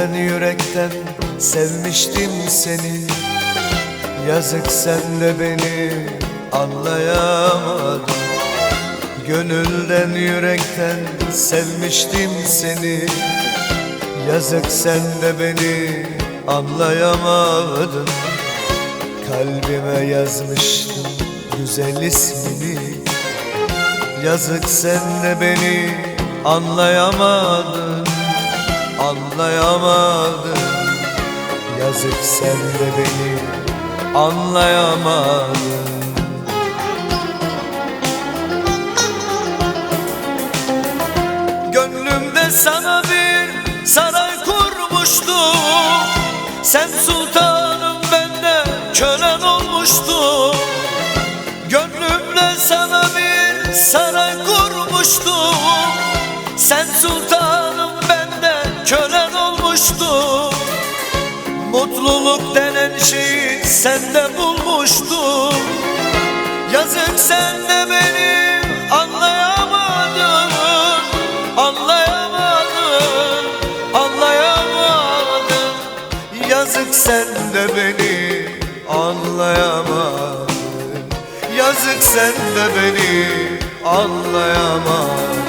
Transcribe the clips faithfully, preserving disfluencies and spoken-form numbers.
Gönülden yürekten sevmiştim seni. Yazık sen de beni anlayamadın. Gönülden yürekten sevmiştim seni. Yazık sen de beni anlayamadın. Kalbime yazmıştım güzel ismini. Yazık sen de beni anlayamadın. Anlayamadın. Yazık sen de beni anlayamadın. Gönlümde sana bir saray kurmuştum. Sen sultanım, ben de kölen olmuştum. Gönlümde sana bir saray kurmuştum. Sen sultanım, ben de kölen olmuştum. Mutluluk denen şeyi sende bulmuştum. Yazık sen de beni anlayamadın. Anlayamadın, anlayamadın. Yazık sen de beni anlayamadın. Yazık sen de beni anlayamadın.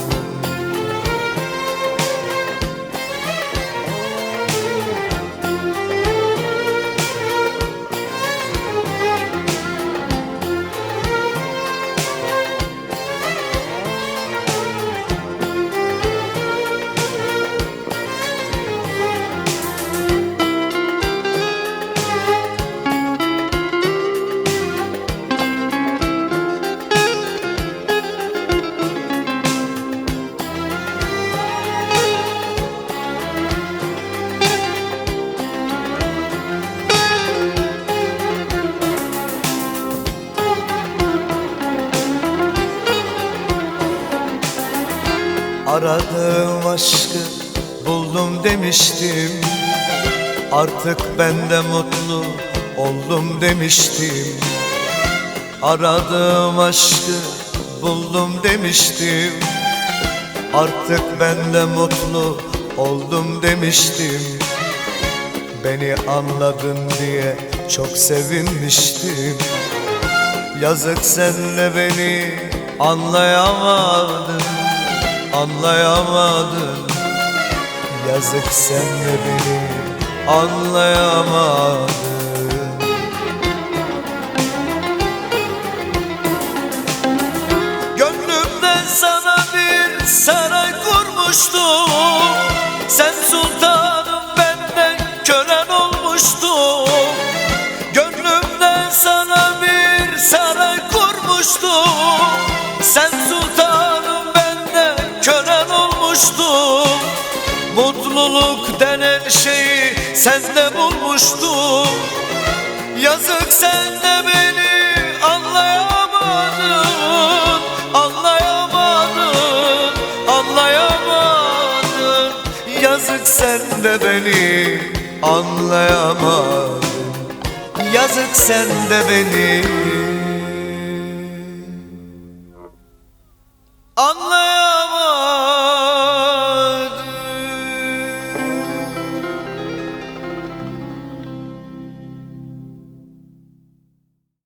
Aradığım aşkı buldum demiştim. Artık ben de mutlu oldum demiştim. Aradığım aşkı buldum demiştim. Artık ben de mutlu oldum demiştim. Beni anladın diye çok sevinmiştim. Yazık sen de beni anlayamadın. Anlayamadın. Yazık sen de beni anlayamadın. Gönlümde sana bir saray kurmuştum. Sen sultanım, benden kölen olmuştum. Gönlümde sana bir saray kurmuştum. Sen sultanım, kölen olmuştum. Mutluluk denen şeyi sende bulmuştum. Yazık sen de beni anlayamadın. Anlayamadın, anlayamadın. Yazık sen de beni anlayamadın. Yazık sen de beni